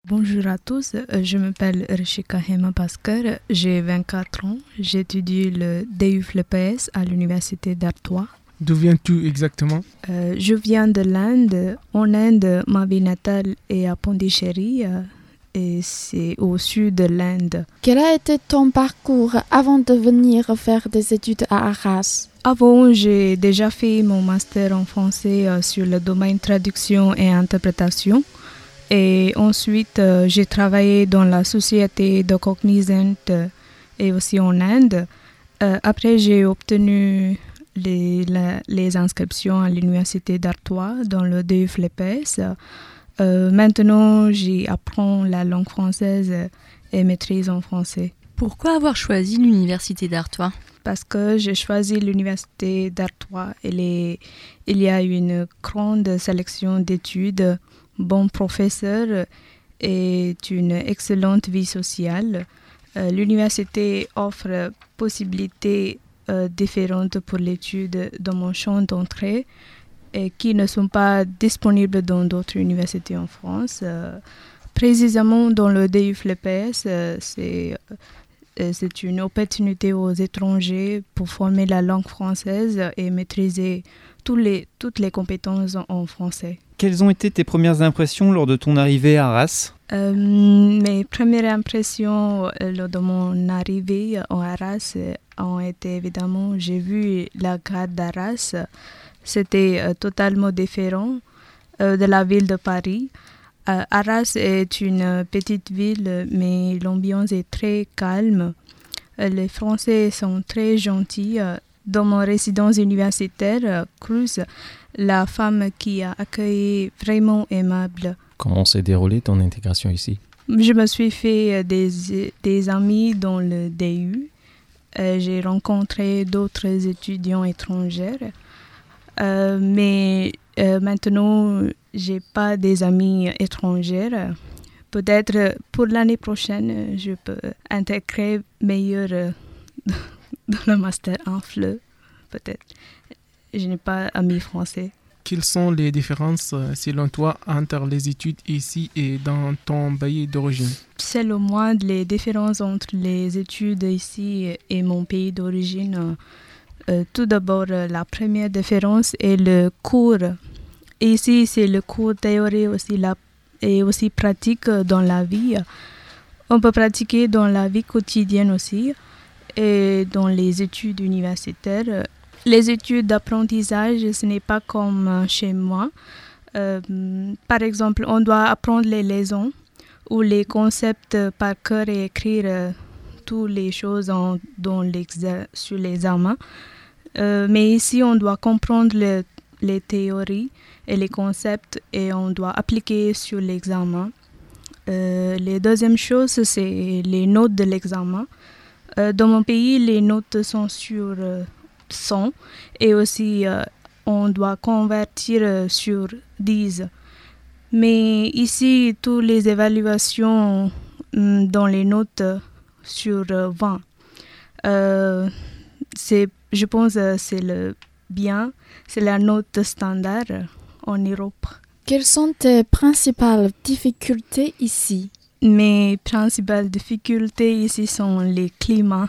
Bonjour à tous, je m'appelle Rishika Hema Bhaskar, j'ai 24 ans, j'étudie le DUFLEPS à l'université d'Artois. D'où viens-tu exactement? Je viens de l'Inde. En Inde, ma ville natale est à Pondichéry et c'est au sud de l'Inde. Quel a été ton parcours avant de venir faire des études à Arras? Avant, j'ai déjà fait mon master en français sur le domaine traduction et interprétation. Et ensuite, j'ai travaillé dans la société de Cognizant et aussi en Inde. Après, j'ai obtenu les inscriptions à l'université d'Artois dans le DUFLEPS. Maintenant, j'apprends la langue française et maîtrise en français. Pourquoi avoir choisi l'université d'Artois? Parce que j'ai choisi l'université d'Artois. Il y a une grande sélection d'études, bons professeurs et une excellente vie sociale. L'université offre possibilités différentes pour l'étude dans mon champ d'entrée et qui ne sont pas disponibles dans d'autres universités en France. Précisément dans le DUFLEPS, c'est une opportunité aux étrangers pour former la langue française et maîtriser toutes les compétences en français. Quelles ont été tes premières impressions lors de ton arrivée à Arras? Mes premières impressions lors de mon arrivée en Arras ont été évidemment, j'ai vu la gare d'Arras. C'était totalement différent de la ville de Paris. Arras est une petite ville, mais l'ambiance est très calme. Les Français sont très gentils. Dans mon résidence universitaire, Cruz, la femme qui a accueilli vraiment aimable. Comment s'est déroulée ton intégration ici? Je me suis fait des amis dans le DU. J'ai rencontré d'autres étudiants étrangers. Mais maintenant, je n'ai pas des amis étrangers. Peut-être pour l'année prochaine, je peux intégrer meilleur dans le master en FLE. Peut-être. Je n'ai pas d'amis français. Quelles sont les différences, selon toi, entre les études ici et dans ton pays d'origine? Selon moi, les différences entre les études ici et mon pays d'origine, tout d'abord, la première différence est le cours. Ici, c'est le cours théorique et aussi pratique dans la vie. On peut pratiquer dans la vie quotidienne aussi et dans les études universitaires. Les études d'apprentissage, ce n'est pas comme chez moi. Par exemple, on doit apprendre les leçons ou les concepts par cœur et écrire toutes les choses sur l'examen. Mais ici, on doit comprendre les théories et les concepts et on doit appliquer sur l'examen. La deuxième chose, c'est les notes de l'examen. Dans mon pays, les notes sont sur 100 et aussi on doit convertir sur 10. Mais ici, toutes les évaluations dans les notes sur 20. Je pense que c'est la note standard en Europe. Quelles sont tes principales difficultés ici? Mes principales difficultés ici sont les climats.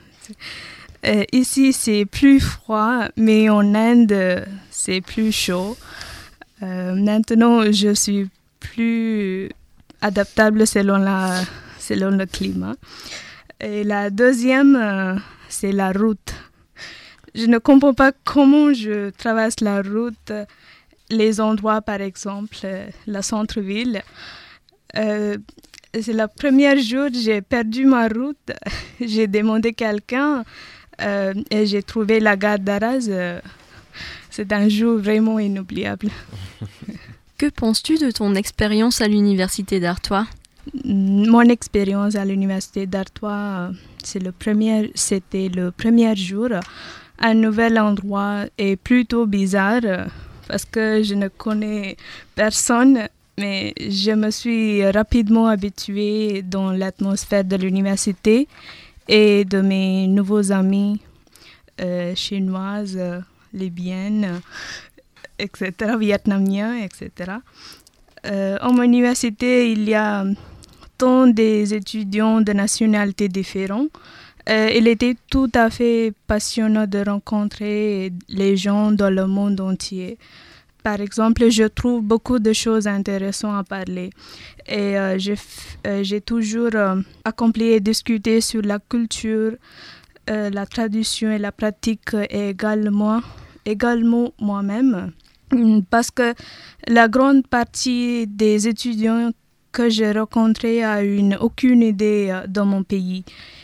Ici, c'est plus froid, mais en Inde, c'est plus chaud. Maintenant, je suis plus adaptable selon le climat. Et la deuxième, c'est la route. Je ne comprends pas comment je traverse la route, les endroits, par exemple, le centre-ville. C'est le premier jour, j'ai perdu ma route. J'ai demandé quelqu'un et j'ai trouvé la gare d'Arras. C'est un jour vraiment inoubliable. Que penses-tu de ton expérience à l'université d'Artois? Mon expérience à l'université d'Artois, c'était le premier jour. Un nouvel endroit est plutôt bizarre parce que je ne connais personne, mais je me suis rapidement habituée dans l'atmosphère de l'université et de mes nouveaux amis chinoises, libyennes, etc., vietnamiens, etc. En mon université, il y a tant des étudiants de nationalités différentes. Il était tout à fait passionnant de rencontrer les gens dans le monde entier. Par exemple, je trouve beaucoup de choses intéressantes à parler. Et j'ai toujours accompli et discuté sur la culture, la tradition et la pratique également moi-même. Parce que la grande partie des étudiants que j'ai rencontrés n'ont aucune idée de mon pays.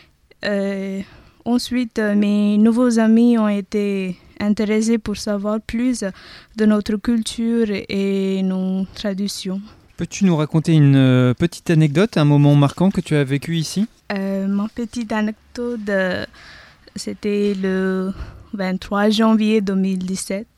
Ensuite, mes nouveaux amis ont été intéressés pour savoir plus de notre culture et nos traditions. Peux-tu nous raconter une petite anecdote, un moment marquant que tu as vécu ici ? Ma petite anecdote, c'était le 23 janvier 2017.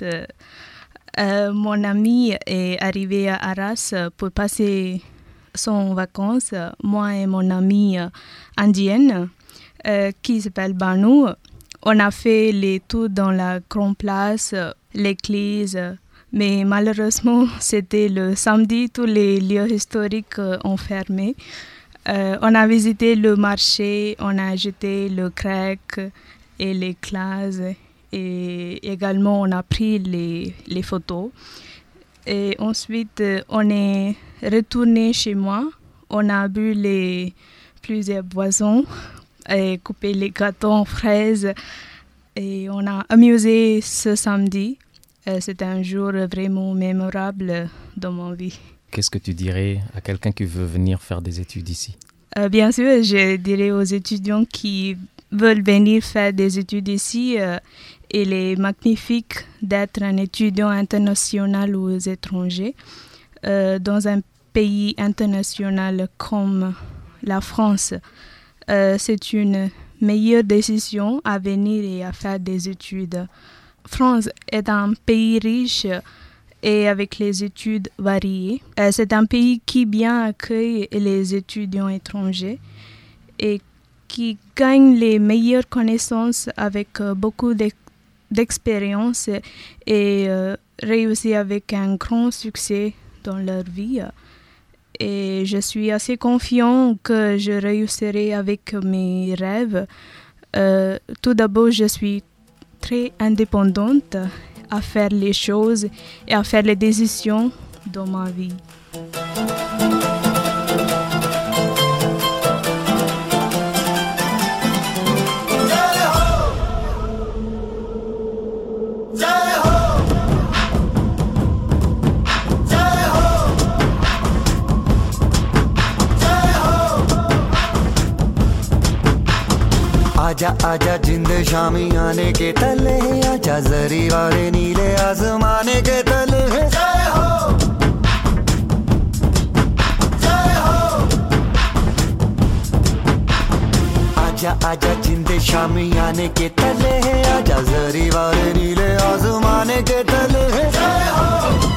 Mon ami est arrivé à Arras pour passer son vacances. Moi et mon amie indienne, qui s'appelle Banu, on a fait les tours dans la grande place, l'église, mais malheureusement, c'était le samedi, tous les lieux historiques ont fermé. On a visité le marché, on a acheté le grec et les classes, et également on a pris les photos. Et ensuite, on est retourné chez moi, on a bu plusieurs boissons, et couper les gâteaux en fraises et on a amusé ce samedi. C'est un jour vraiment mémorable dans ma vie. Qu'est-ce que tu dirais à quelqu'un qui veut venir faire des études ici ? Bien sûr, je dirais aux étudiants qui veulent venir faire des études ici, il est magnifique d'être un étudiant international ou étranger dans un pays international comme la France. C'est une meilleure décision à venir et à faire des études. France est un pays riche et avec les études variées. C'est un pays qui bien accueille les étudiants étrangers et qui gagne les meilleures connaissances avec beaucoup d'expérience et réussit avec un grand succès dans leur vie. Et je suis assez confiant que je réussirai avec mes rêves. Tout d'abord, je suis très indépendante à faire les choses et à faire les décisions dans ma vie. आजा आजा जिंद शामी आने के तले आजा जरी वाले नीले आसमाने के तले जय हो जय हो आजा आजा जिंद शामी आने के तले आजा जरी वाले नीले आसमाने के तले जय हो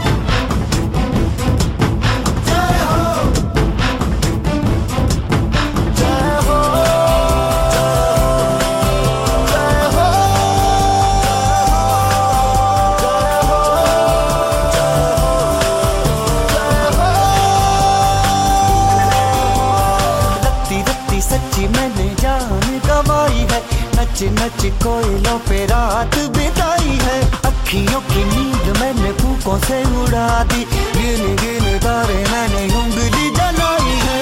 नच कोयलों पे रात बिताई है अखियों की नींद मैंने फूकों से उड़ा दी गिन गिन तारे मैंने उंगली जलाई है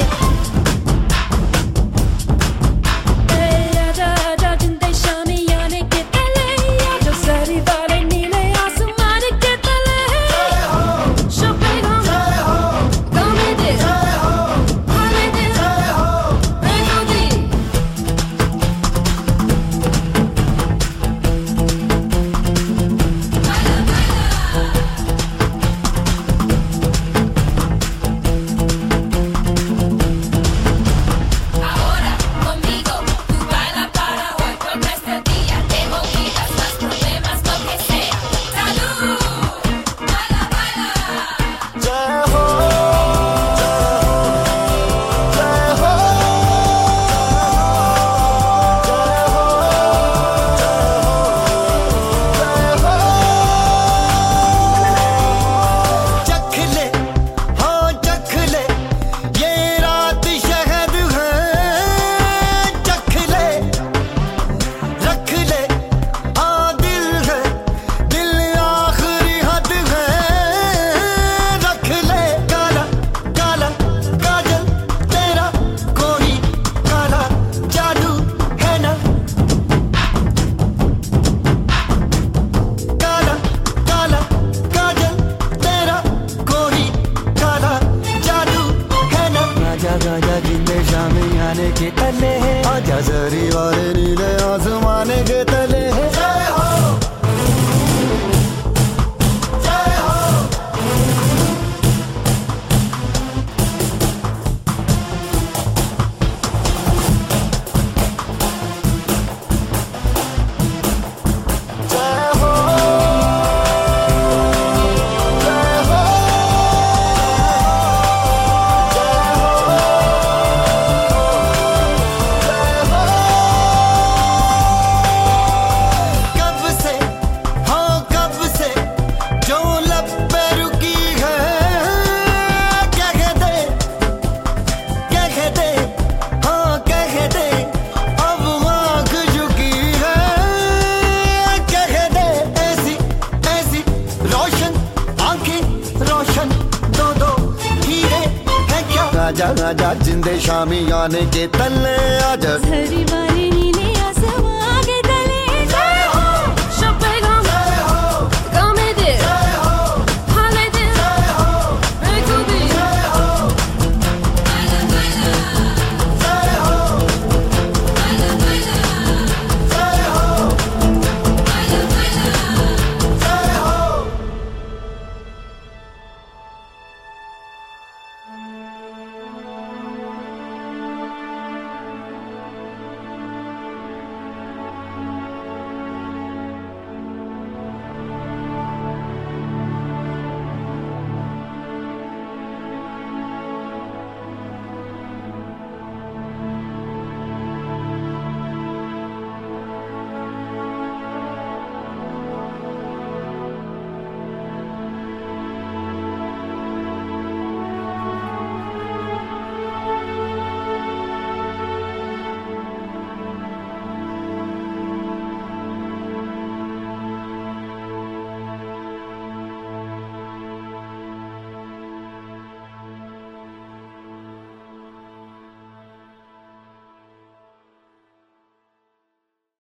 गाजा गाजा जिंदे शामी आने के तले है आजा जरी वाले नीले आसमाने के तले है जय हो आजा आजा जिंदे शामी आने के तले आजा